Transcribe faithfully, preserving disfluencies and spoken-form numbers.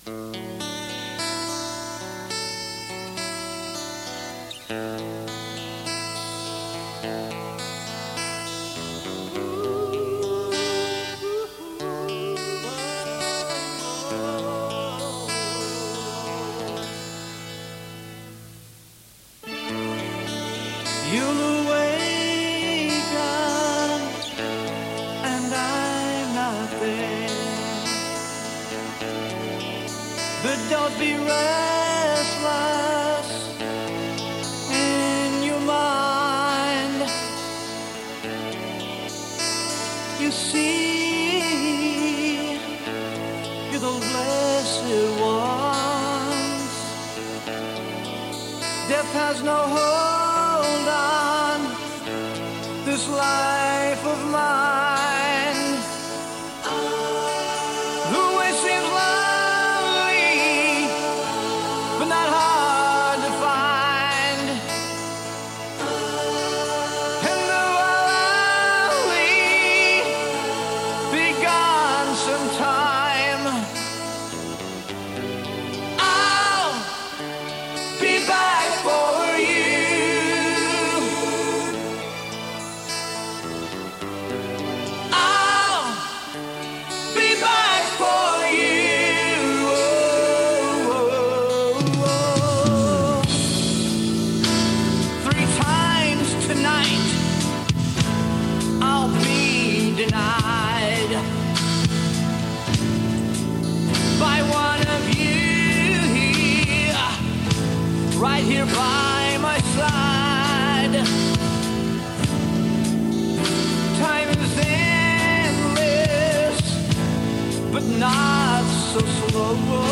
You'll awaken and I'm not there. But don't be restless in your mind. You see, you're the blessed ones. Death has no hold on this life of mine. The way seems lonely, but not hard to find. And though I'll only be gone sometime, I'll be back for you. Right here by my side. Time is endless, but not so slow.